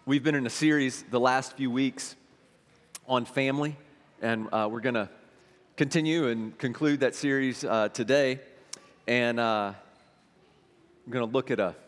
We've been in a series the last few weeks on family, and we're going to continue and conclude that series today. And I'm going to look at a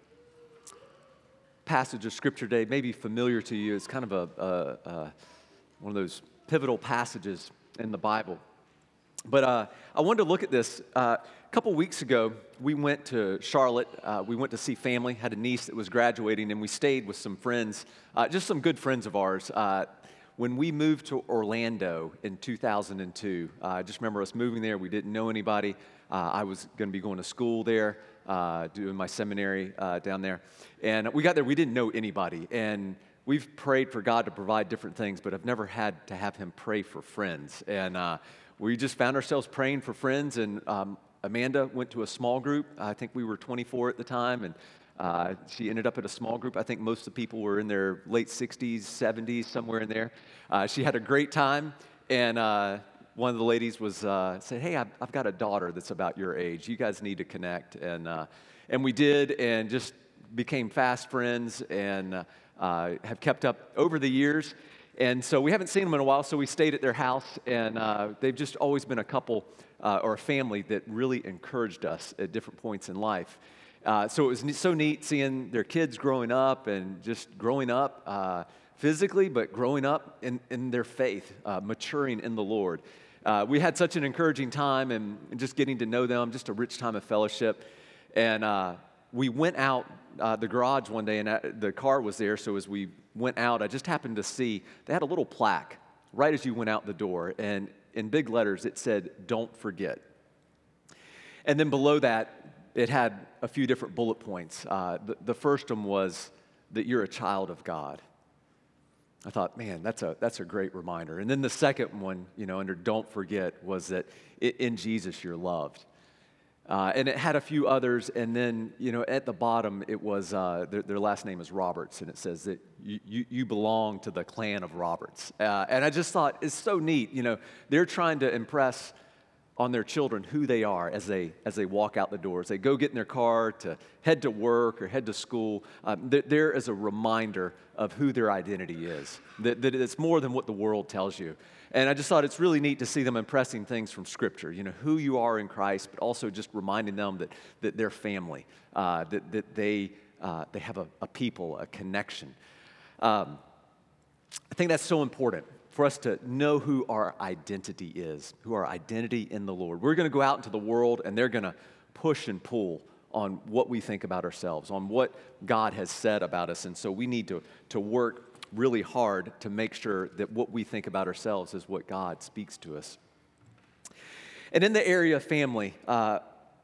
passage of Scripture today, maybe familiar to you. It's kind of one of those pivotal passages in the Bible. But I wanted to look at this. A couple weeks ago, we went to Charlotte. We went to see family, had a niece that was graduating, and we stayed with some friends, just some good friends of ours. When we moved to Orlando in 2002, I just remember us moving there. We didn't know anybody. I was going to be going to school there, doing my seminary down there. And we got there, we didn't know anybody. And we've prayed for God to provide different things, but I've never had to have him pray for friends. And we just found ourselves praying for friends, and Amanda went to a small group. I think we were 24 at the time, and she ended up at a small group. I think most of the people were in their late 60s, 70s, somewhere in there. She had a great time, and one of the ladies said, "Hey, I've got a daughter that's about your age. You guys need to connect." And we did, and just became fast friends, and have kept up over the years. And so we haven't seen them in a while, so we stayed at their house, and they've just always been a couple or a family that really encouraged us at different points in life. So it was so neat seeing their kids growing up and just growing up physically, but growing up in their faith, maturing in the Lord. We had such an encouraging time and just getting to know them, just a rich time of fellowship. And we went out the garage one day, and the car was there, so as we went out, I just happened to see they had a little plaque right as you went out the door, and in big letters it said, "Don't forget." And then below that, it had a few different bullet points. The first one was that you're a child of God. I thought, man, that's a great reminder. And then the second one, under "Don't forget," was that in Jesus you're loved. And it had a few others, and then, at the bottom, it was, their last name is Roberts, and it says that you belong to the clan of Roberts. And I just thought, it's so neat, they're trying to impress on their children who they are as they walk out the doors. They go get in their car to head to work or head to school. There is a reminder of who their identity is, that it's more than what the world tells you. And I just thought it's really neat to see them impressing things from Scripture, who you are in Christ, but also just reminding them that they're family, that they have a people, a connection. I think that's so important for us to know who our identity is, who our identity in the Lord. We're going to go out into the world, and they're going to push and pull on what we think about ourselves, on what God has said about us. And so we need to work really hard to make sure that what we think about ourselves is what God speaks to us. And in the area of family, we're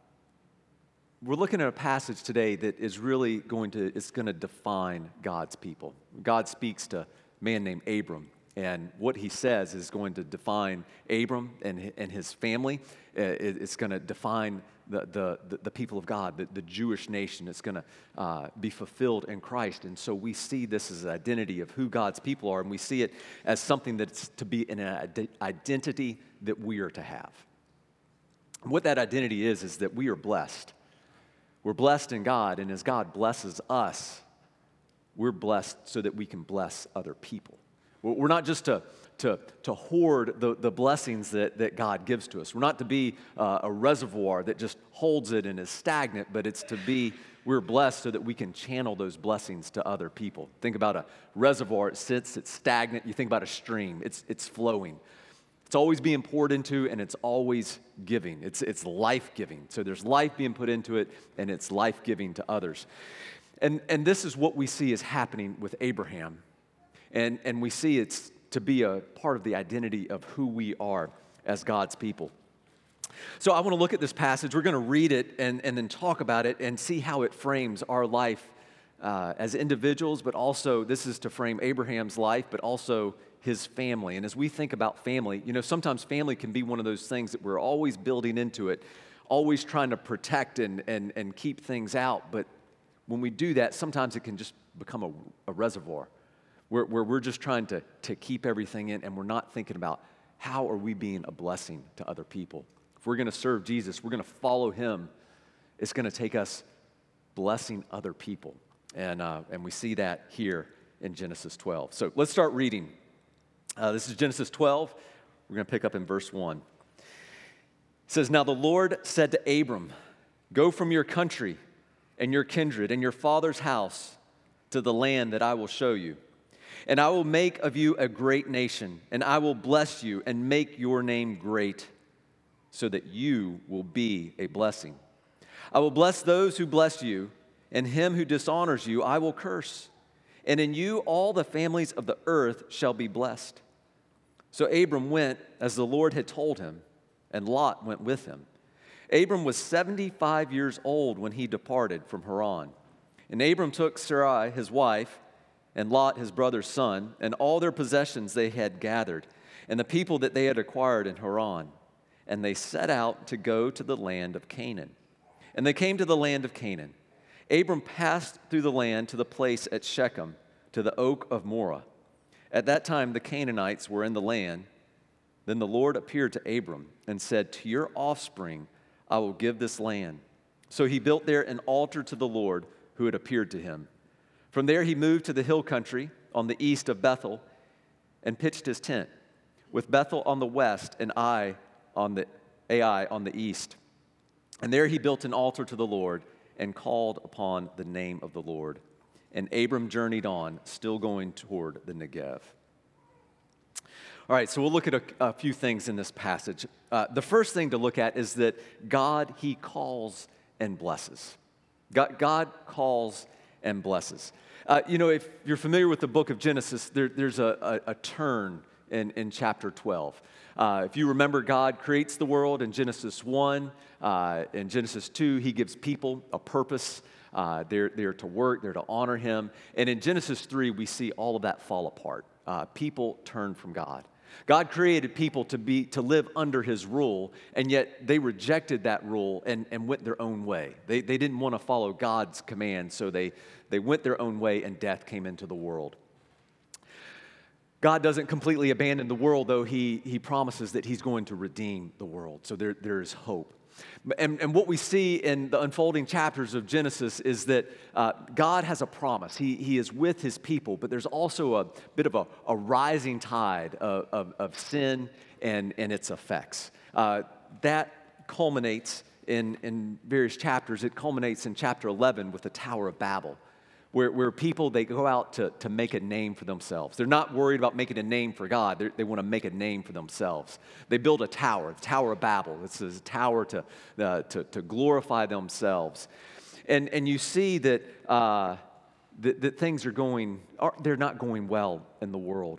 looking at a passage today that is really going to define God's people. God speaks to a man named Abram, and what he says is going to define Abram and his family. It's going to define the people of God, the Jewish nation. It's going to be fulfilled in Christ. And so we see this as an identity of who God's people are, and we see it as something that's to be an identity that we are to have. And what that identity is that we are blessed. We're blessed in God, and as God blesses us, we're blessed so that we can bless other people. We're not just to hoard the blessings that God gives to us. We're not to be a reservoir that just holds it and is stagnant, but it's we're blessed so that we can channel those blessings to other people. Think about a reservoir. It sits, it's stagnant. You think about a stream. It's flowing. It's always being poured into, and it's always giving. It's life-giving. So there's life being put into it, and it's life-giving to others. And this is what we see is happening with Abraham. And we see it's to be a part of the identity of who we are as God's people. So I want to look at this passage. We're going to read it and then talk about it and see how it frames our life as individuals, but also this is to frame Abraham's life, but also his family. And as we think about family, sometimes family can be one of those things that we're always building into it, always trying to protect and keep things out. But when we do that, sometimes it can just become a reservoir where we're just trying to keep everything in, and we're not thinking about how are we being a blessing to other people. If we're going to serve Jesus, we're going to follow him, it's going to take us blessing other people. And we see that here in Genesis 12. So let's start reading. This is Genesis 12. We're going to pick up in verse 1. It says, "Now the Lord said to Abram, 'Go from your country and your kindred and your father's house to the land that I will show you. And I will make of you a great nation, and I will bless you and make your name great, so that you will be a blessing. I will bless those who bless you, and him who dishonors you I will curse. And in you all the families of the earth shall be blessed.' So Abram went as the Lord had told him, and Lot went with him. Abram was 75 years old when he departed from Haran. And Abram took Sarai, his wife, and Lot, his brother's son, and all their possessions they had gathered, and the people that they had acquired in Haran. And they set out to go to the land of Canaan. And they came to the land of Canaan. Abram passed through the land to the place at Shechem, to the oak of Moreh. At that time the Canaanites were in the land. Then the Lord appeared to Abram and said, 'To your offspring I will give this land.' So he built there an altar to the Lord who had appeared to him. From there he moved to the hill country on the east of Bethel and pitched his tent, with Bethel on the west and Ai on the east. And there he built an altar to the Lord and called upon the name of the Lord. And Abram journeyed on, still going toward the Negev." All right, so we'll look at a few things in this passage. The first thing to look at is that God, he calls and blesses. God calls and blesses. If you're familiar with the book of Genesis, there's a turn in chapter 12. If you remember, God creates the world in Genesis 1. In Genesis 2, he gives people a purpose. They're to work, they're to honor him. And in Genesis 3, we see all of that fall apart. People turn from God. God created people to live under his rule, and yet they rejected that rule and went their own way. They didn't want to follow God's command, so they went their own way, and death came into the world. God doesn't completely abandon the world, though he promises that he's going to redeem the world. So there is hope. And what we see in the unfolding chapters of Genesis is that God has a promise. He is with his people, but there's also a bit of a rising tide of sin and its effects. That culminates in various chapters. It culminates in chapter 11 with the Tower of Babel, where people, they go out to make a name for themselves. They're not worried about making a name for God. They want to make a name for themselves. They build a tower, the Tower of Babel. This is a tower to glorify themselves. And you see that things they're not going well in the world.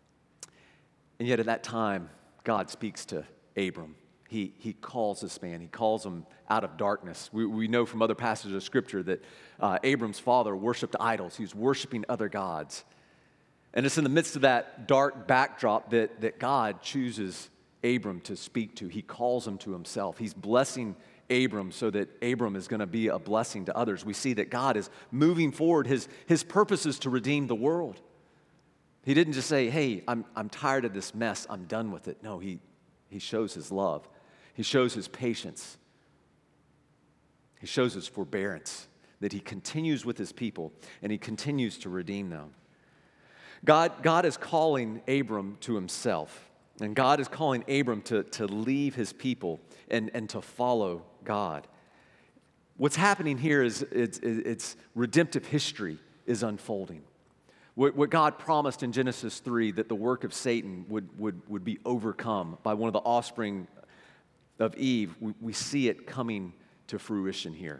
And yet at that time, God speaks to Abram. He calls this man. He calls him out of darkness. We know from other passages of Scripture that Abram's father worshipped idols. He was worshiping other gods. And it's in the midst of that dark backdrop that God chooses Abram to speak to. He calls him to himself. He's blessing Abram so that Abram is going to be a blessing to others. We see that God is moving forward his purposes to redeem the world. He didn't just say, "Hey, I'm tired of this mess. I'm done with it." No, he shows his love. He shows his patience. He shows his forbearance, that he continues with his people and he continues to redeem them. God is calling Abram to himself, and God is calling Abram to leave his people and to follow God. What's happening here is it's redemptive history is unfolding. What God promised in Genesis 3, that the work of Satan would be overcome by one of the offspring of Eve, we see it coming to fruition here.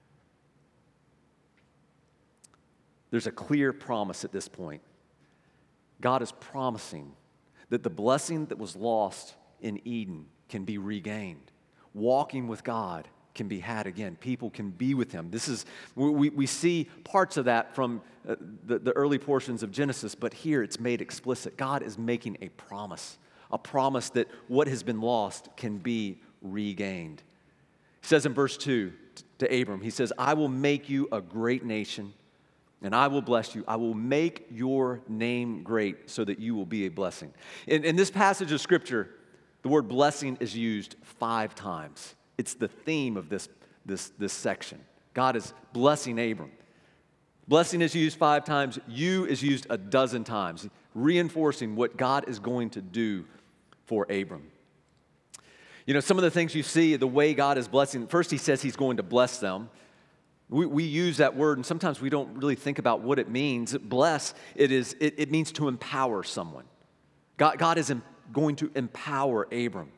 There's a clear promise at this point. God is promising that the blessing that was lost in Eden can be regained. Walking with God can be had again. People can be with him. We see parts of that from the early portions of Genesis, but here it's made explicit. God is making a promise that what has been lost can be regained. He says in verse 2 to Abram, he says, "I will make you a great nation, and I will bless you. I will make your name great so that you will be a blessing." In this passage of Scripture, the word blessing is used 5 times. It's the theme of this section. God is blessing Abram. Blessing is used 5 times. You is used a dozen times, reinforcing what God is going to do for Abram. You know, some of the things you see, the way God is blessing, first he says he's going to bless them. We use that word, and sometimes we don't really think about what it means. Bless, it means to empower someone. God is going to empower Abram.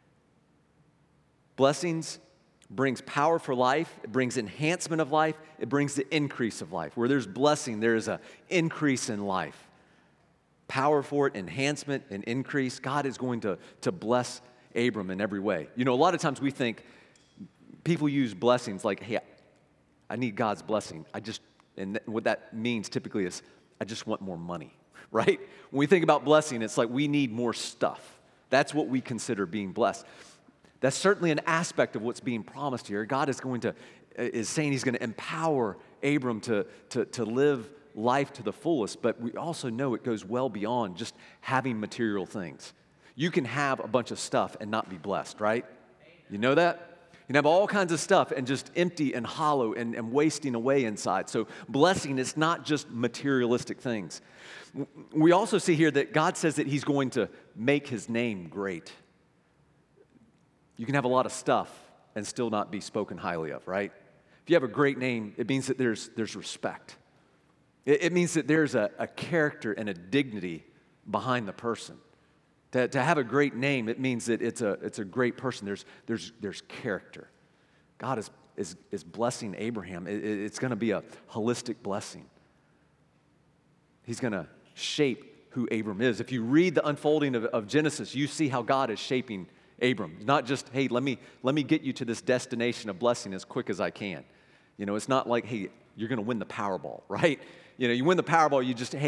Blessings brings power for life. It brings enhancement of life. It brings the increase of life. Where there's blessing, there is an increase in life. Power for it, enhancement, and increase. God is going to bless Abram in every way. You know, a lot of times we think people use blessings like, hey, I need God's blessing. And what that means typically is, I just want more money, right? When we think about blessing, it's like we need more stuff. That's what we consider being blessed. That's certainly an aspect of what's being promised here. God is saying he's going to empower Abram to live life to the fullest, but we also know it goes well beyond just having material things. You can have a bunch of stuff and not be blessed, right? You know that? You can have all kinds of stuff and just empty and hollow and wasting away inside. So blessing is not just materialistic things. We also see here that God says that he's going to make his name great. You can have a lot of stuff and still not be spoken highly of, right? If you have a great name, it means that there's respect. It means that there's a character and a dignity behind the person. To have a great name, it means that it's a great person. There's character. God is blessing Abraham. It's going to be a holistic blessing. He's going to shape who Abram is. If you read the unfolding of Genesis, you see how God is shaping Abram. It's not just, hey, let me get you to this destination of blessing as quick as I can. You know, it's not like, hey, you're going to win the Powerball, right? You know, you win the Powerball, you just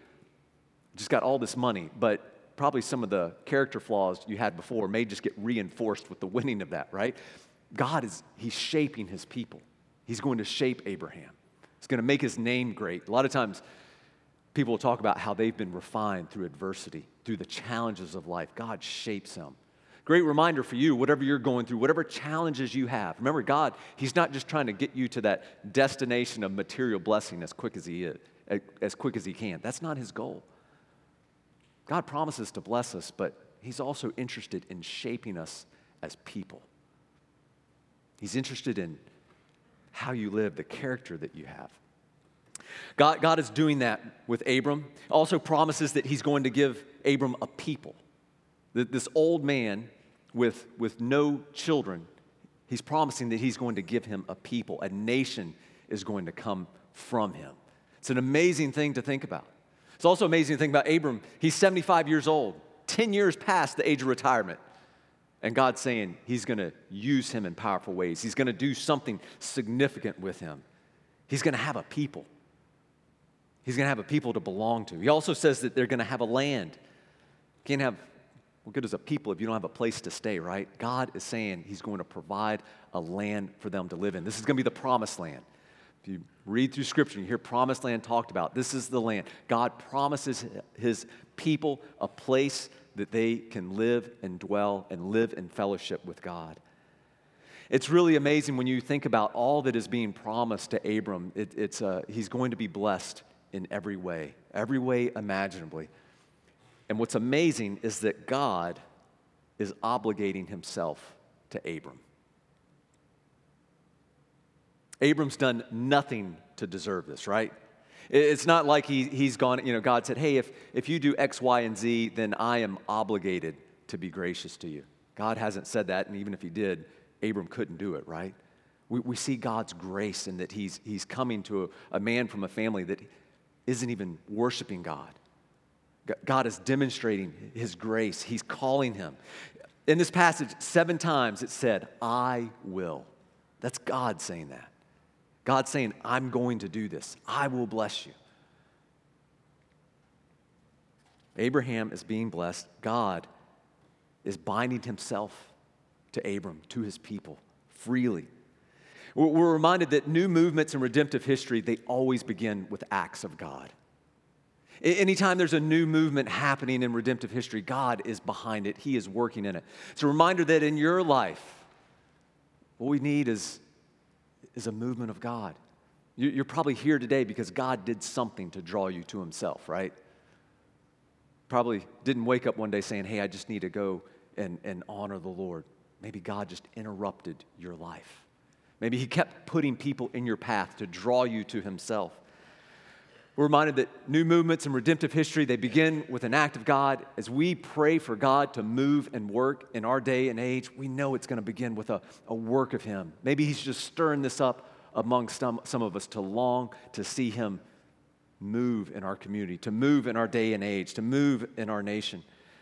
got all this money, but probably some of the character flaws you had before may just get reinforced with the winning of that, right? He's shaping his people. He's going to shape Abraham. He's going to make his name great. A lot of times, people will talk about how they've been refined through adversity, through the challenges of life. God shapes them. Great reminder for you, whatever you're going through, whatever challenges you have. Remember, God, he's not just trying to get you to that destination of material blessing as quick as he can. That's not his goal. God promises to bless us, but he's also interested in shaping us as people. He's interested in how you live, the character that you have. God is doing that with Abram. Also promises that he's going to give Abram a people. This old man with no children, he's promising that he's going to give him a people. A nation is going to come from him. It's an amazing thing to think about. It's also amazing to think about Abram. He's 75 years old, 10 years past the age of retirement. And God's saying he's going to use him in powerful ways. He's going to do something significant with him. He's going to have a people. He's going to have a people to belong to. He also says that they're going to have a land. You can't have, what good is a people if you don't have a place to stay, right? God is saying he's going to provide a land for them to live in. This is going to be the promised land. If you read through Scripture, you hear promised land talked about. This is the land. God promises his people a place that they can live and dwell and live in fellowship with God. It's really amazing when you think about all that is being promised to Abram. He's going to be blessed in every way imaginably. And what's amazing is that God is obligating himself to Abram. Abram's done nothing to deserve this, right? It's not like he's gone, God said, hey, if you do X, Y, and Z, then I am obligated to be gracious to you. God hasn't said that, and even if he did, Abram couldn't do it, right? We see God's grace in that he's coming to a man from a family that isn't even worshiping God. God is demonstrating his grace. He's calling him. In this passage, 7 times it said, I will. That's God saying that. God's saying, I'm going to do this. I will bless you. Abraham is being blessed. God is binding himself to Abram, to his people, freely. We're reminded that new movements in redemptive history, they always begin with acts of God. Anytime there's a new movement happening in redemptive history, God is behind it. He is working in it. It's a reminder that in your life, what we need is a movement of God. You're probably here today because God did something to draw you to himself, right? Probably didn't wake up one day saying, hey, I just need to go and honor the Lord. Maybe God just interrupted your life. Maybe he kept putting people in your path to draw you to himself. We're reminded that new movements in redemptive history, they begin with an act of God. As we pray for God to move and work in our day and age, we know it's going to begin with a work of him. Maybe he's just stirring this up among some of us to long to see him move in our community, to move in our day and age, to move in our nation.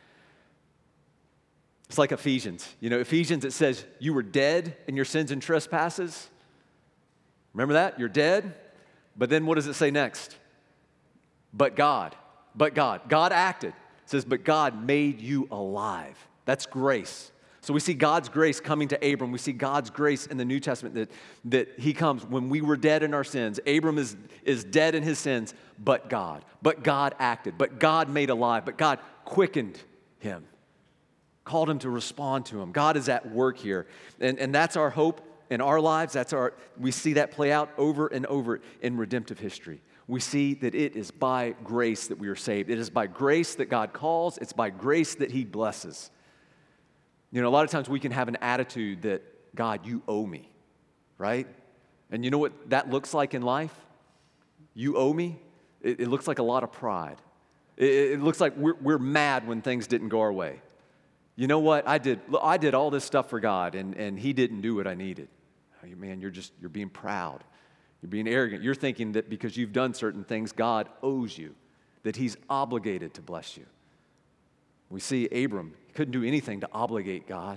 It's like Ephesians. Ephesians, it says, you were dead in your sins and trespasses. Remember that? You're dead. But then what does it say next? But God. God acted. It says, but God made you alive. That's grace. So we see God's grace coming to Abram. We see God's grace in the New Testament that he comes when we were dead in our sins. Abram is dead in his sins, but God. But God acted. But God made alive. But God quickened him. Called him to respond to him. God is at work here. And that's our hope in our lives. We see that play out over and over in redemptive history. We see that it is by grace that we are saved. It is by grace that God calls. It's by grace that he blesses. A lot of times we can have an attitude that, God, you owe me, right? And you know what that looks like in life? You owe me? It looks like a lot of pride. It looks like we're mad when things didn't go our way. You know what? I did all this stuff for God, and he didn't do what I needed. Man, you're being proud. You're being arrogant. You're thinking that because you've done certain things, God owes you, that he's obligated to bless you. We see Abram, he couldn't do anything to obligate God.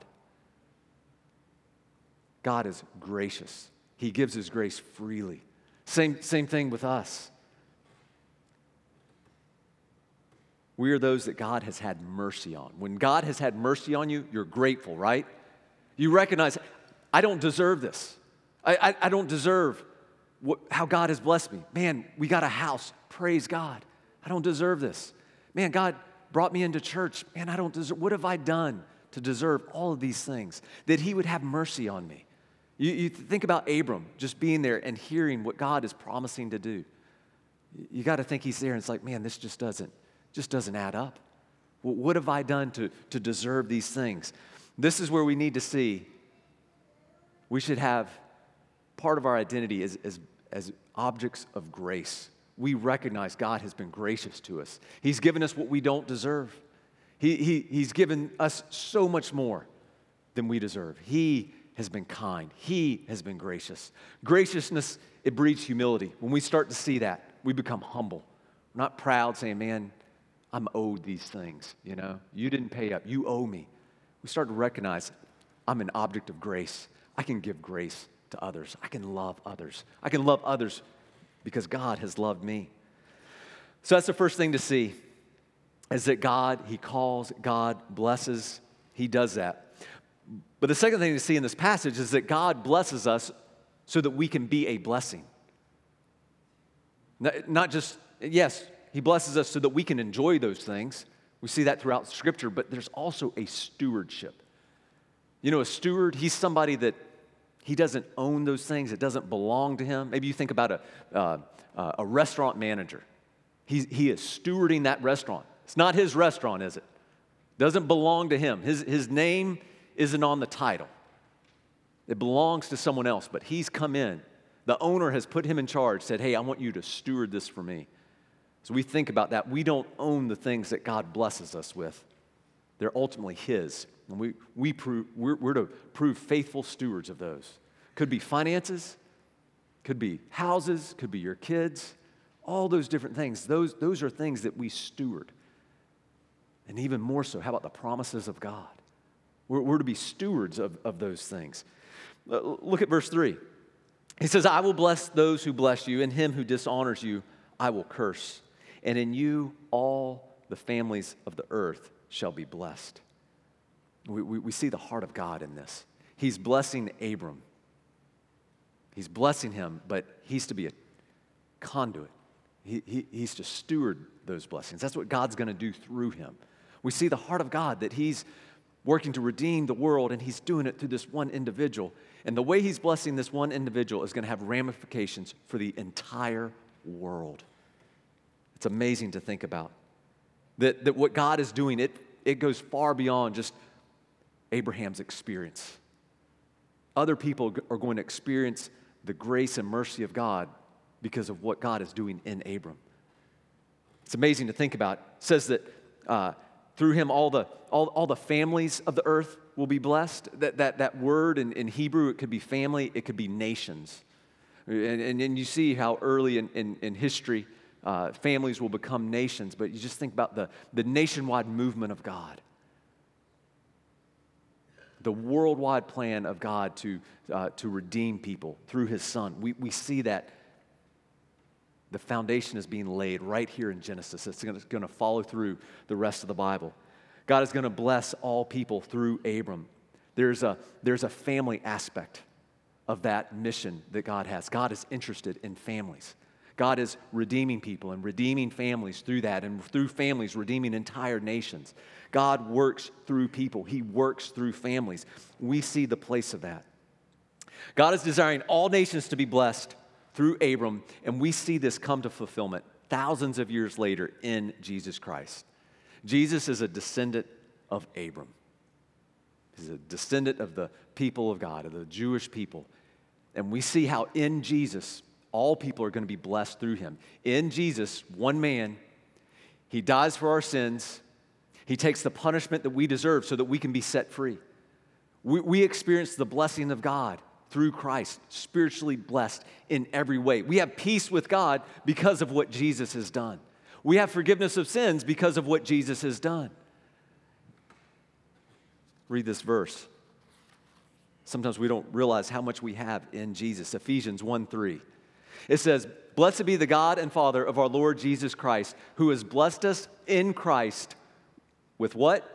God is gracious. He gives his grace freely. Same thing with us. We are those that God has had mercy on. When God has had mercy on you, you're grateful, right? You recognize, I don't deserve this. I don't deserve how God has blessed me. Man, we got a house. Praise God. I don't deserve this. Man, God brought me into church. Man, I don't deserve. What have I done to deserve all of these things? That he would have mercy on me. You think about Abram just being there and hearing what God is promising to do. You got to think he's there and it's like, man, this just doesn't add up. Well, what have I done to deserve these things? This is where we need to see we should have part of our identity as objects of grace. We recognize God has been gracious to us. He's given us what we don't deserve. He's given us so much more than we deserve. He has been kind. He has been gracious. Graciousness, it breeds humility. When we start to see that, we become humble. We're not proud saying, man, I'm owed these things, You didn't pay up. You owe me. We start to recognize I'm an object of grace. I can give grace to others. I can love others. I can love others because God has loved me. So that's the first thing to see, is that God, he calls, God blesses, he does that. But the second thing to see in this passage is that God blesses us so that we can be a blessing. Not just, yes, he blesses us so that we can enjoy those things. We see that throughout Scripture, but there's also a stewardship. A steward, he's somebody that he doesn't own those things. It doesn't belong to him. Maybe you think about a restaurant manager. He is stewarding that restaurant. It's not his restaurant, is it? Doesn't belong to him. His name isn't on the title. It belongs to someone else, but he's come in. The owner has put him in charge, said, hey, I want you to steward this for me. So we think about that. We don't own the things that God blesses us with. They're ultimately his. And we're to prove faithful stewards of those. Could be finances, could be houses, could be your kids, all those different things. Those are things that we steward. And even more so, how about the promises of God? We're to be stewards of those things. Look at verse 3. He says, I will bless those who bless you, and him who dishonors you I will curse. And in you all the families of the earth shall be blessed. We see the heart of God in this. He's blessing Abram. He's blessing him, but he's to be a conduit. He's to steward those blessings. That's what God's going to do through him. We see the heart of God, that he's working to redeem the world, and he's doing it through this one individual. And the way he's blessing this one individual is going to have ramifications for the entire world. It's amazing to think about. That what God is doing, it goes far beyond just Abraham's experience. Other people are going to experience the grace and mercy of God because of what God is doing in Abram. It's amazing to think about. It says that through him all the families of the earth will be blessed. That word in Hebrew, it could be family, it could be nations. And you see how early in history families will become nations, but you just think about the nationwide movement of God. The worldwide plan of God to redeem people through his son. We see that the foundation is being laid right here in Genesis. It's going to follow through the rest of the Bible. God is going to bless all people through Abram. There's a family aspect of that mission that God has. God is interested in families. God is redeeming people and redeeming families through that, and through families redeeming entire nations. God works through people. He works through families. We see the place of that. God is desiring all nations to be blessed through Abram, and we see this come to fulfillment thousands of years later in Jesus Christ. Jesus is a descendant of Abram. He's a descendant of the people of God, of the Jewish people. And we see how in Jesus, all people are going to be blessed through him. In Jesus, one man, he dies for our sins. He takes the punishment that we deserve so that we can be set free. We experience the blessing of God through Christ, spiritually blessed in every way. We have peace with God because of what Jesus has done. We have forgiveness of sins because of what Jesus has done. Read this verse. Sometimes we don't realize how much we have in Jesus. Ephesians 1:3. It says, "Blessed be the God and Father of our Lord Jesus Christ, who has blessed us in Christ with what?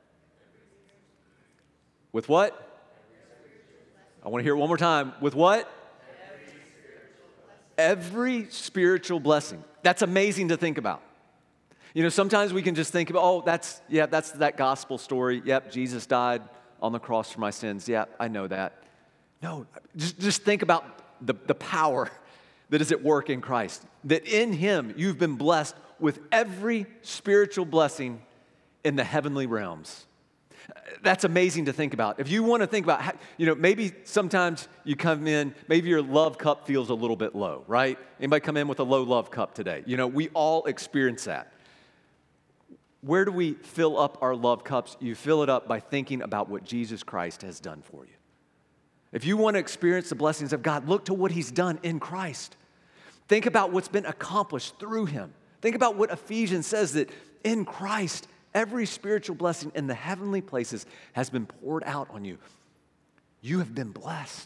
With what? I want to hear it one more time. With what? Every spiritual blessing. That's amazing to think about. You know, sometimes we can just think about, oh, that's that gospel story. Yep, Jesus died on the cross for my sins. Yep, I know that. No, just think about the power that is at work in Christ. That in him you've been blessed with every spiritual blessing in the heavenly realms. That's amazing to think about. If you want to think about, how, maybe sometimes you come in, maybe your love cup feels a little bit low, right? Anybody come in with a low love cup today? We all experience that. Where do we fill up our love cups? You fill it up by thinking about what Jesus Christ has done for you. If you want to experience the blessings of God, look to what he's done in Christ. Think about what's been accomplished through him. Think about what Ephesians says, that in Christ, every spiritual blessing in the heavenly places has been poured out on you. You have been blessed.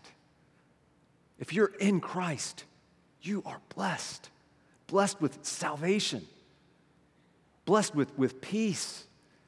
If you're in Christ, you are blessed. Blessed with salvation. Blessed with peace.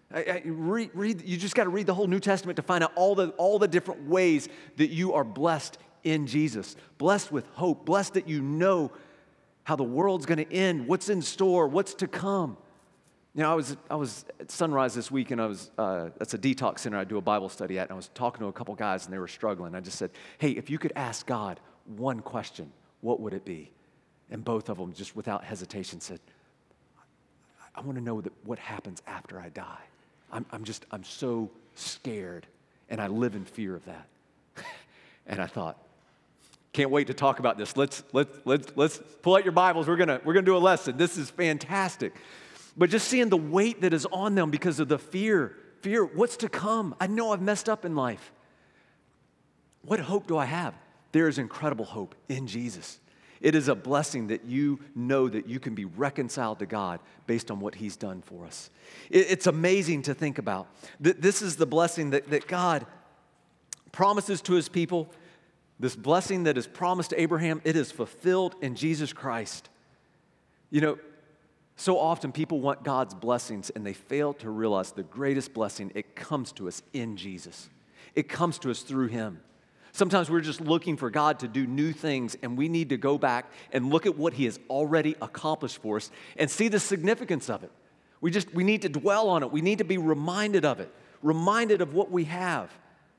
You just got to read the whole New Testament to find out all the different ways that you are blessed in Jesus. Blessed with hope. Blessed that you know how the world's going to end, what's in store, what's to come. I was at Sunrise this week, and that's a detox center I do a Bible study at, and I was talking to a couple guys, and they were struggling. I just said, hey, if you could ask God one question, what would it be? And both of them, just without hesitation, said, I want to know what happens after I die. I'm so scared, and I live in fear of that. And I thought, can't wait to talk about this. Let's pull out your Bibles. We're gonna do a lesson. This is fantastic. But just seeing the weight that is on them because of the fear, what's to come? I know I've messed up in life. What hope do I have? There is incredible hope in Jesus. It is a blessing that you know that you can be reconciled to God based on what he's done for us. It's amazing to think about. This is the blessing that God promises to his people. This blessing that is promised to Abraham, it is fulfilled in Jesus Christ. So often people want God's blessings and they fail to realize the greatest blessing, it comes to us in Jesus. It comes to us through him. Sometimes we're just looking for God to do new things, and we need to go back and look at what he has already accomplished for us and see the significance of it. We need to dwell on it. We need to be reminded of it. reminded of what we have.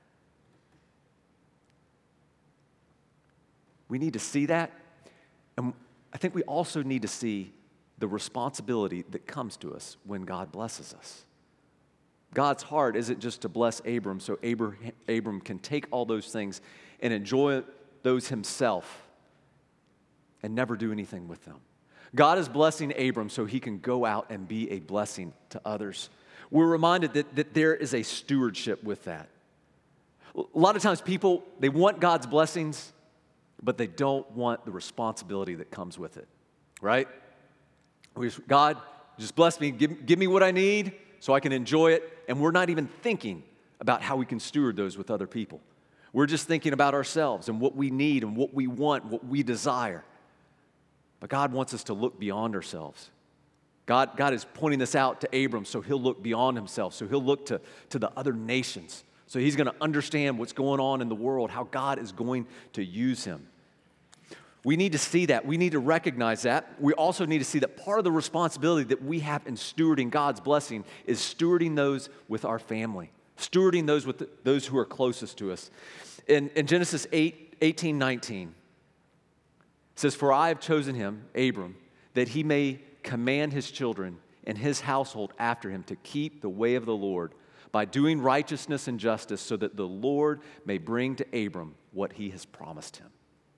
We need to see that, and I think we also need to see the responsibility that comes to us when God blesses us. God's heart isn't just to bless Abram so Abram can take all those things and enjoy those himself and never do anything with them. God is blessing Abram so he can go out and be a blessing to others. We're reminded that there is a stewardship with that. A lot of times people, they want God's blessings, but they don't want the responsibility that comes with it, right? God, just bless me, give me what I need so I can enjoy it, and we're not even thinking about how we can steward those with other people. We're just thinking about ourselves and what we need and what we want, what we desire. But God wants us to look beyond ourselves. God is pointing this out to Abram so he'll look beyond himself, so he'll look to the other nations. So he's going to understand what's going on in the world, how God is going to use him. We need to see that. We need to recognize that. We also need to see that part of the responsibility that we have in stewarding God's blessing is stewarding those with our family, stewarding those with those who are closest to us. In Genesis 18:19, it says, "For I have chosen him, Abram, that he may command his children and his household after him to keep the way of the Lord by doing righteousness and justice, so that the Lord may bring to Abram what he has promised him."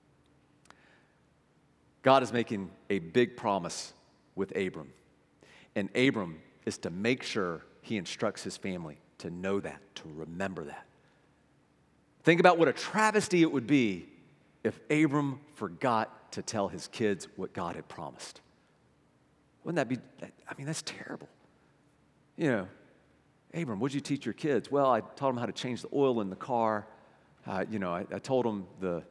God is making a big promise with Abram. And Abram is to make sure he instructs his family to know that, to remember that. Think about what a travesty it would be if Abram forgot to tell his kids what God had promised. Wouldn't that be, that's terrible. Abram, what'd you teach your kids? Well, I taught them how to change the oil in the car. I told them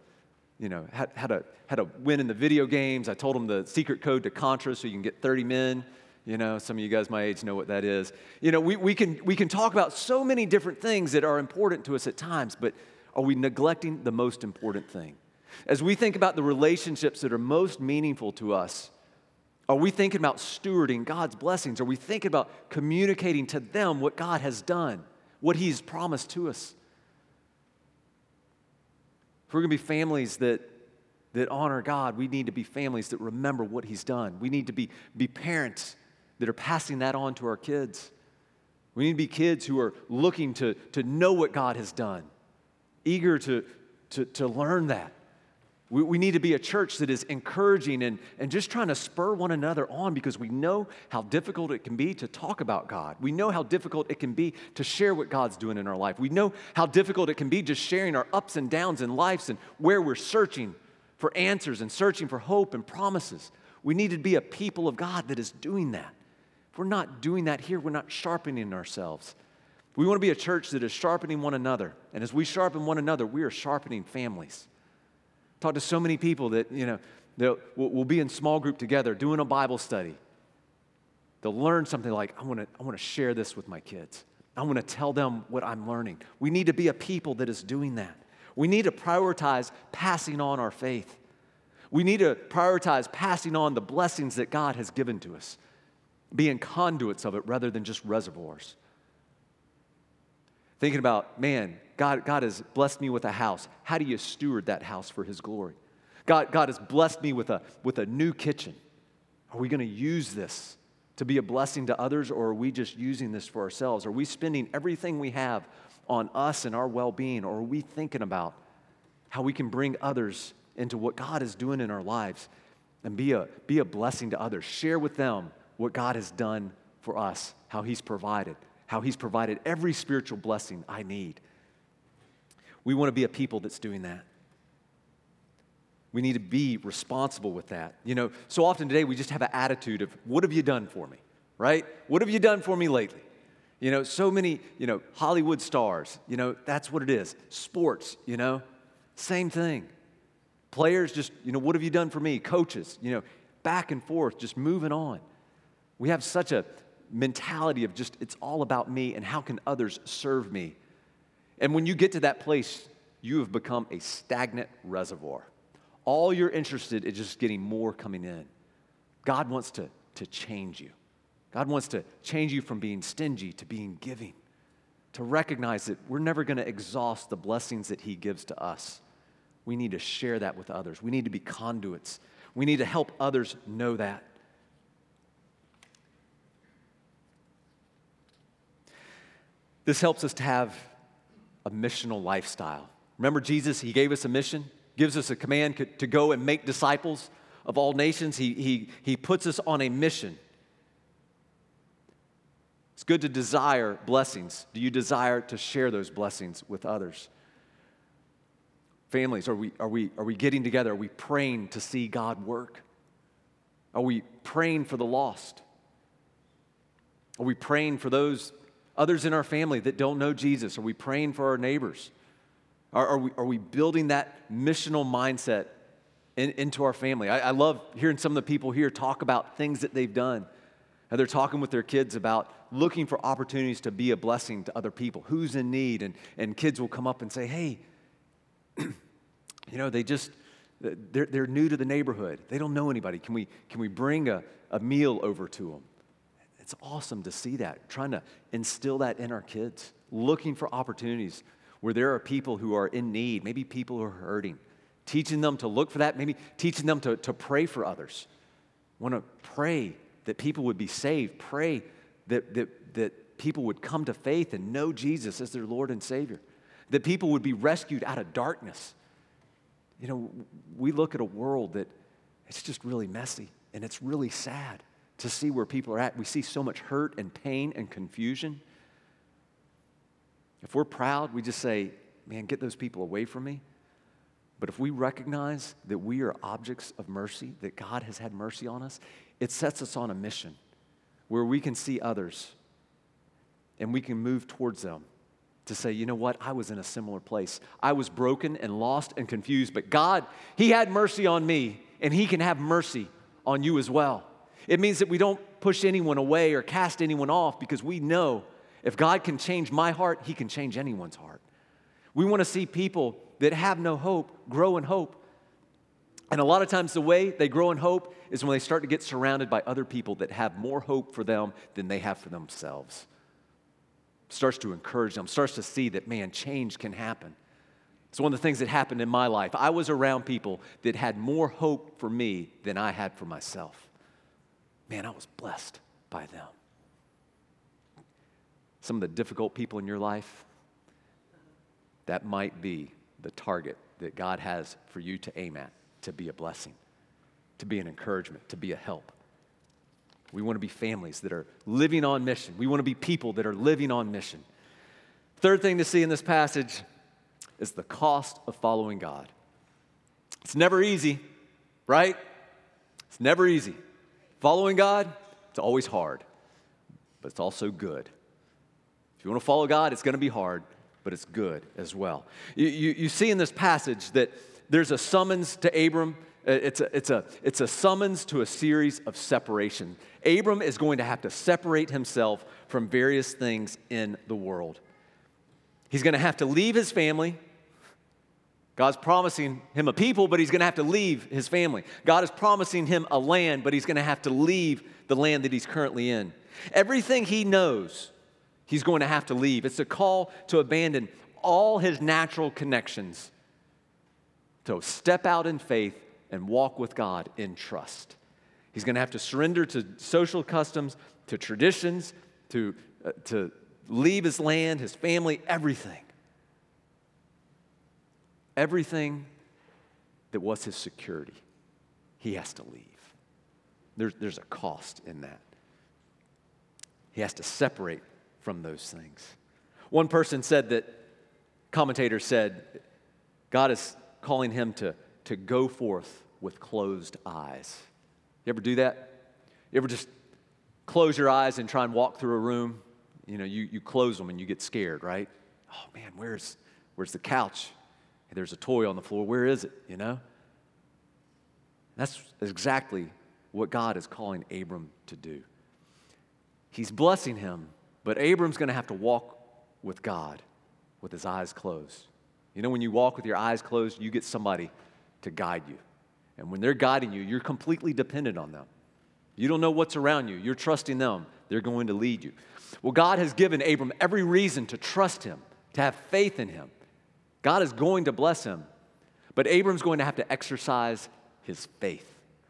how to win in the video games. I told them the secret code to Contra so you can get 30 men. Some of you guys my age know what that is. We can talk about so many different things that are important to us at times, but are we neglecting the most important thing? As we think about the relationships that are most meaningful to us, are we thinking about stewarding God's blessings? Are we thinking about communicating to them what God has done, what He's promised to us? If we're going to be families that honor God, we need to be families that remember what He's done. We need to be parents that are passing that on to our kids. We need to be kids who are looking to know what God has done, eager to learn that. We need to be a church that is encouraging and just trying to spur one another on, because we know how difficult it can be to talk about God. We know how difficult it can be to share what God's doing in our life. We know how difficult it can be just sharing our ups and downs in lives and where we're searching for answers and searching for hope and promises. We need to be a people of God that is doing that. If we're not doing that here, we're not sharpening ourselves. We want to be a church that is sharpening one another. And as we sharpen one another, we are sharpening families. Talk to so many people that, we'll be in small group together doing a Bible study. They'll learn something like, I want to share this with my kids. I want to tell them what I'm learning. We need to be a people that is doing that. We need to prioritize passing on our faith. We need to prioritize passing on the blessings that God has given to us, being conduits of it rather than just reservoirs. Thinking about, man, God has blessed me with a house. How do you steward that house for His glory? God has blessed me with a new kitchen. Are we going to use this to be a blessing to others, or are we just using this for ourselves? Are we spending everything we have on us and our well-being, or are we thinking about how we can bring others into what God is doing in our lives and be a blessing to others? Share with them what God has done for us, how He's provided every spiritual blessing I need. We want to be a people that's doing that. We need to be responsible with that. So often today we just have an attitude of, what have you done for me, right? What have you done for me lately? So many, Hollywood stars, that's what it is. Sports, same thing. Players just, what have you done for me? Coaches, back and forth, just moving on. We have such a mentality of just, it's all about me and how can others serve me. And when you get to that place, you have become a stagnant reservoir. All you're interested in is just getting more coming in. God wants to change you. God wants to change you from being stingy to being giving. to recognize that we're never going to exhaust the blessings that he gives to us. We need to share that with others. We need to be conduits. We need to help others know that. This helps us to have a missional lifestyle. Remember Jesus, he gave us a mission, gives us a command to go and make disciples of all nations. He puts us on a mission. It's good to desire blessings. Do you desire to share those blessings with others? Families, are we getting together? Are we praying to see God work? Are we praying for the lost? Are we praying for those others in our family that don't know Jesus? Are we praying for our neighbors? Are we building that missional mindset into our family? I love hearing some of the people here talk about things that they've done. And they're talking with their kids about looking for opportunities to be a blessing to other people. Who's in need? And kids will come up and say, hey, they're new to the neighborhood. They don't know anybody. Can we bring a meal over to them? It's awesome to see that, trying to instill that in our kids, looking for opportunities where there are people who are in need, maybe people who are hurting, teaching them to look for that, maybe teaching them to pray for others. Want to pray that people would be saved, pray that people would come to faith and know Jesus as their Lord and Savior, that people would be rescued out of darkness. You know, we look at a world that it's just really messy, and it's really sad to see where people are at. We see so much hurt and pain and confusion. If we're proud, we just say, man, get those people away from me. But if we recognize that we are objects of mercy, that God has had mercy on us, it sets us on a mission where we can see others and we can move towards them to say, you know what, I was in a similar place. I was broken and lost and confused, but God, he had mercy on me, and he can have mercy on you as well. It means that we don't push anyone away or cast anyone off, because we know if God can change my heart, he can change anyone's heart. We want to see people that have no hope grow in hope. And a lot of times the way they grow in hope is when they start to get surrounded by other people that have more hope for them than they have for themselves. Starts to encourage them, starts to see that, man, change can happen. It's one of the things that happened in my life. I was around people that had more hope for me than I had for myself. Man, I was blessed by them. Some of the difficult people in your life, that might be the target that God has for you to aim at, to be a blessing, to be an encouragement, to be a help. We want to be families that are living on mission. We want to be people that are living on mission. Third thing to see in this passage is the cost of following God. It's never easy, right? It's never easy. Following God, it's always hard, but it's also good. If you want to follow God, it's going to be hard, but it's good as well. You see in this passage that there's a summons to Abram. It's a summons to a series of separation. Abram is going to have to separate himself from various things in the world. He's going to have to leave his family. God's promising him a people, but he's going to have to leave his family. God is promising him a land, but he's going to have to leave the land that he's currently in. Everything he knows, he's going to have to leave. It's a call to abandon all his natural connections, to step out in faith and walk with God in trust. He's going to have to surrender to social customs, to traditions, to leave his land, his family, everything. Everything that was his security, he has to leave. There's a cost in that. He has to separate from those things. One person said that, commentators said, God is calling him to go forth with closed eyes. You ever do that? You ever just close your eyes and try and walk through a room? You know, you close them and you get scared, right? Oh man, where's the couch? There's a toy on the floor. Where is it, you know? That's exactly what God is calling Abram to do. He's blessing him, but Abram's going to have to walk with God with his eyes closed. You know, when you walk with your eyes closed, you get somebody to guide you. And when they're guiding you, you're completely dependent on them. You don't know what's around you. You're trusting them. They're going to lead you. Well, God has given Abram every reason to trust him, to have faith in him. God is going to bless him, but Abram's going to have to exercise his faith.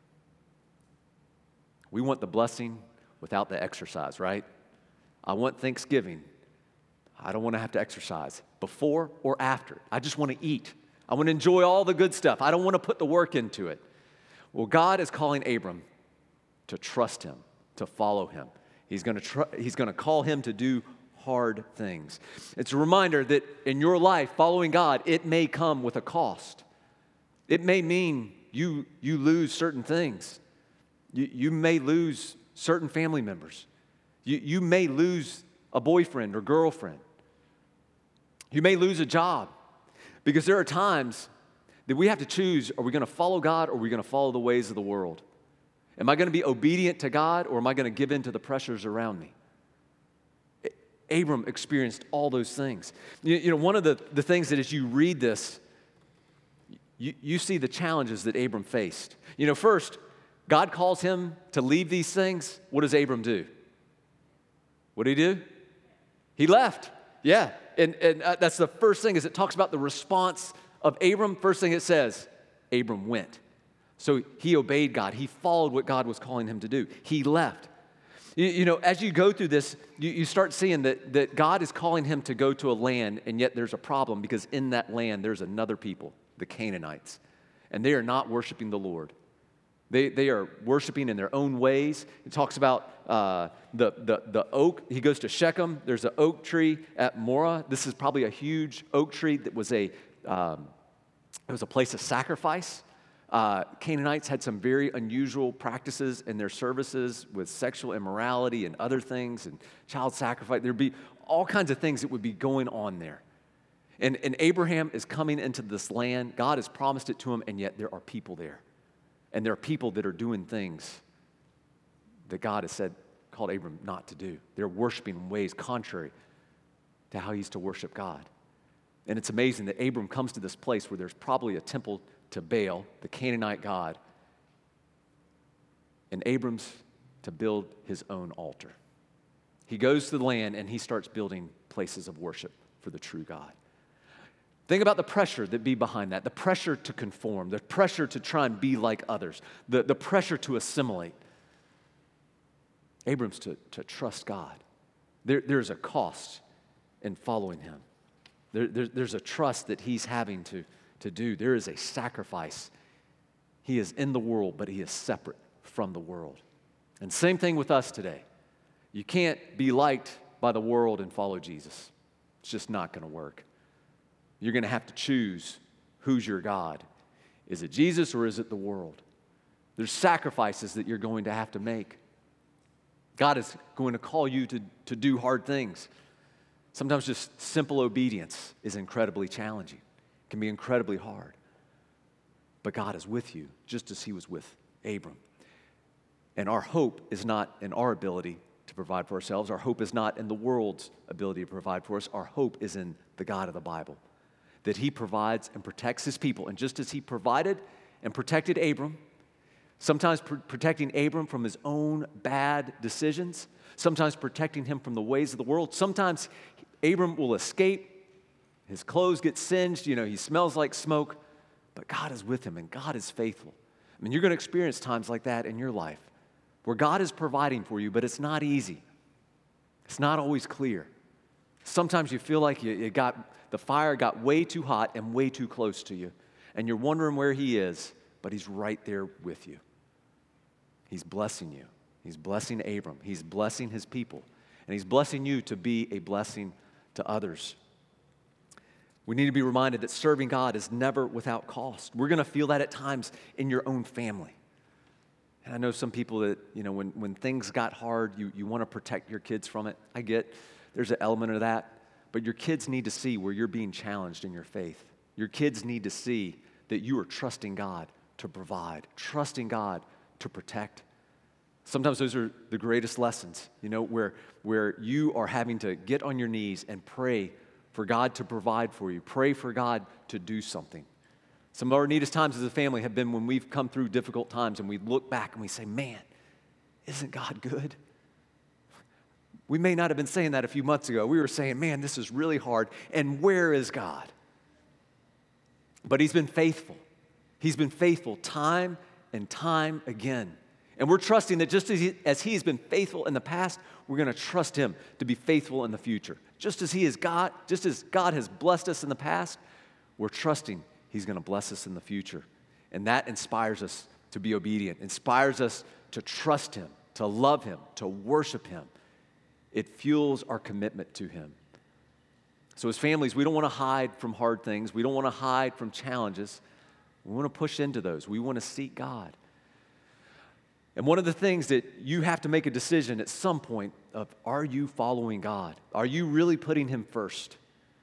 We want the blessing without the exercise, right? I want Thanksgiving. I don't want to have to exercise before or after. I just want to eat. I want to enjoy all the good stuff. I don't want to put the work into it. Well, God is calling Abram to trust him, to follow him. He's going to call him to do hard things. It's a reminder that in your life, following God, it may come with a cost. It may mean you lose certain things. You may lose certain family members. You may lose a boyfriend or girlfriend. You may lose a job, because there are times that we have to choose, are we going to follow God or are we going to follow the ways of the world? Am I going to be obedient to God or am I going to give in to the pressures around me? Abram experienced all those things. You know, one of the things that as you read this, you see the challenges that Abram faced. You know, first, God calls him to leave these things. What does Abram do? What did he do? He left. Yeah, and that's the first thing, is it talks about the response of Abram. First thing it says, Abram went. So he obeyed God. He followed what God was calling him to do. He left. You know, as you go through this, you start seeing that God is calling him to go to a land, and yet there's a problem, because in that land there's another people, the Canaanites, and they are not worshiping the Lord. They are worshiping in their own ways. It talks about the oak. He goes to Shechem. There's an oak tree at Morah. This is probably a huge oak tree that was it was a place of sacrifice. Canaanites had some very unusual practices in their services with sexual immorality and other things and child sacrifice. There'd be all kinds of things that would be going on there. And Abraham is coming into this land. God has promised it to him, and yet there are people there. And there are people that are doing things that God has called Abram not to do. They're worshiping in ways contrary to how he's to worship God. And it's amazing that Abram comes to this place where there's probably a temple to Baal, the Canaanite god, and Abram's to build his own altar. He goes to the land and he starts building places of worship for the true God. Think about the pressure that be behind that, the pressure to conform, the pressure to try and be like others, the pressure to assimilate. Abram's to trust God. There's a cost in following him. There's a trust that he's having to do. There is a sacrifice. He is in the world, but he is separate from the world. And same thing with us today. You can't be liked by the world and follow Jesus. It's just not going to work. You're going to have to choose who's your God. Is it Jesus or is it the world? There's sacrifices that you're going to have to make. God is going to call you to do hard things. Sometimes just simple obedience is incredibly challenging. It can be incredibly hard. But God is with you, just as he was with Abram. And our hope is not in our ability to provide for ourselves. Our hope is not in the world's ability to provide for us. Our hope is in the God of the Bible, that he provides and protects his people. And just as he provided and protected Abram, sometimes protecting Abram from his own bad decisions, sometimes protecting him from the ways of the world, sometimes Abram will escape, his clothes get singed, he smells like smoke, but God is with him and God is faithful. I mean, you're going to experience times like that in your life where God is providing for you, but it's not easy. It's not always clear. Sometimes you feel like the fire got way too hot and way too close to you, and you're wondering where he is, but he's right there with you. He's blessing you. He's blessing Abram. He's blessing his people, and he's blessing you to be a blessing to others. We need to be reminded that serving God is never without cost. We're going to feel that at times in your own family. And I know some people that, when things got hard, you want to protect your kids from it. I get there's an element of that. But your kids need to see where you're being challenged in your faith. Your kids need to see that you are trusting God to provide, trusting God to protect. Sometimes those are the greatest lessons, where you are having to get on your knees and pray for God to provide for you. Pray for God to do something. Some of our neatest times as a family have been when we've come through difficult times and we look back and we say, man, isn't God good? We may not have been saying that a few months ago. We were saying, man, this is really hard, and where is God? But He's been faithful. He's been faithful time and time again. And we're trusting that just as He's been faithful in the past, we're going to trust Him to be faithful in the future. Just as God has blessed us in the past, we're trusting He's going to bless us in the future. And that inspires us to be obedient, inspires us to trust Him, to love Him, to worship Him. It fuels our commitment to Him. So as families, we don't want to hide from hard things. We don't want to hide from challenges. We want to push into those. We want to seek God. And one of the things that you have to make a decision at some point of, are you following God? Are you really putting Him first?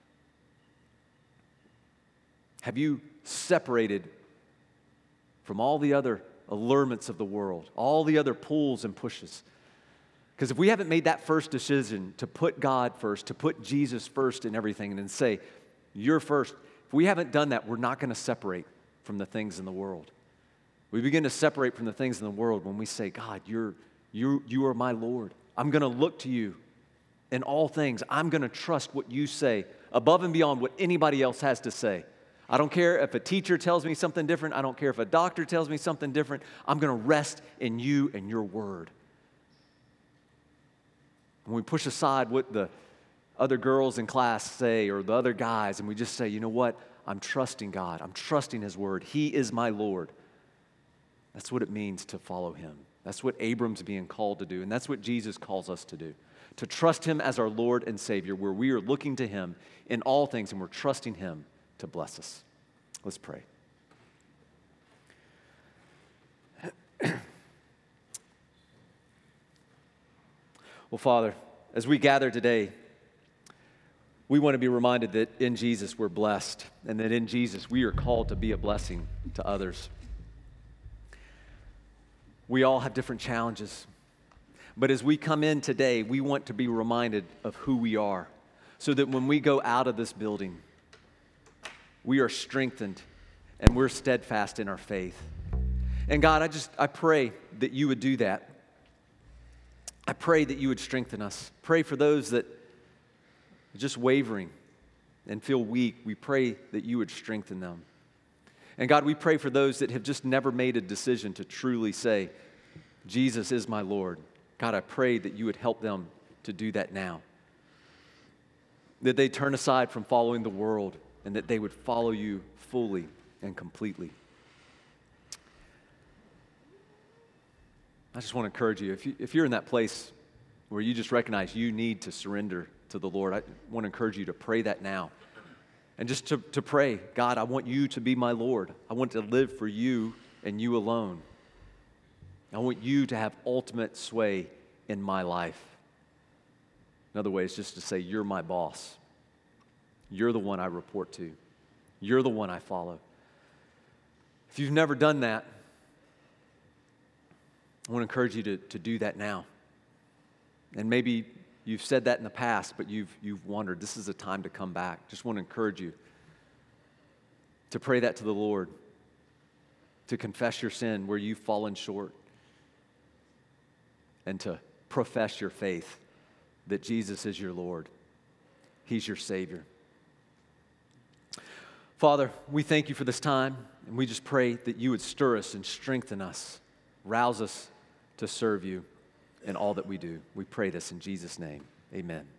Have you separated from all the other allurements of the world, all the other pulls and pushes? Because if we haven't made that first decision to put God first, to put Jesus first in everything, and then say, you're first, if we haven't done that, we're not going to separate from the things in the world. We begin to separate from the things in the world when we say, God, you are my Lord. I'm going to look to you in all things. I'm going to trust what you say above and beyond what anybody else has to say. I don't care if a teacher tells me something different. I don't care if a doctor tells me something different. I'm going to rest in you and your word. When we push aside what the other girls in class say or the other guys, and we just say, you know what? I'm trusting God. I'm trusting His word. He is my Lord. That's what it means to follow Him. That's what Abram's being called to do, and that's what Jesus calls us to do. To trust Him as our Lord and Savior, where we are looking to Him in all things, and we're trusting Him to bless us. Let's pray. Well, Father, as we gather today, we want to be reminded that in Jesus we're blessed, and that in Jesus we are called to be a blessing to others. We all have different challenges, but as we come in today, we want to be reminded of who we are, so that when we go out of this building, we are strengthened and we're steadfast in our faith. And God, I pray that you would do that. I pray that you would strengthen us. Pray for those that are just wavering and feel weak. We pray that you would strengthen them. And God, we pray for those that have just never made a decision to truly say, Jesus is my Lord. God, I pray that you would help them to do that now. That they turn aside from following the world and that they would follow you fully and completely. I just want to encourage you, if you're in that place where you just recognize you need to surrender to the Lord, I want to encourage you to pray that now. And just to pray, God, I want you to be my Lord. I want to live for you and you alone. I want you to have ultimate sway in my life. Another way is just to say, you're my boss. You're the one I report to. You're the one I follow. If you've never done that, I want to encourage you to do that now. And maybe you've said that in the past, but you've wondered, this is a time to come back. Just want to encourage you to pray that to the Lord, to confess your sin where you've fallen short, and to profess your faith that Jesus is your Lord. He's your Savior. Father, we thank you for this time, and we just pray that you would stir us and strengthen us, rouse us to serve you in all that we do. We pray this in Jesus' name. Amen.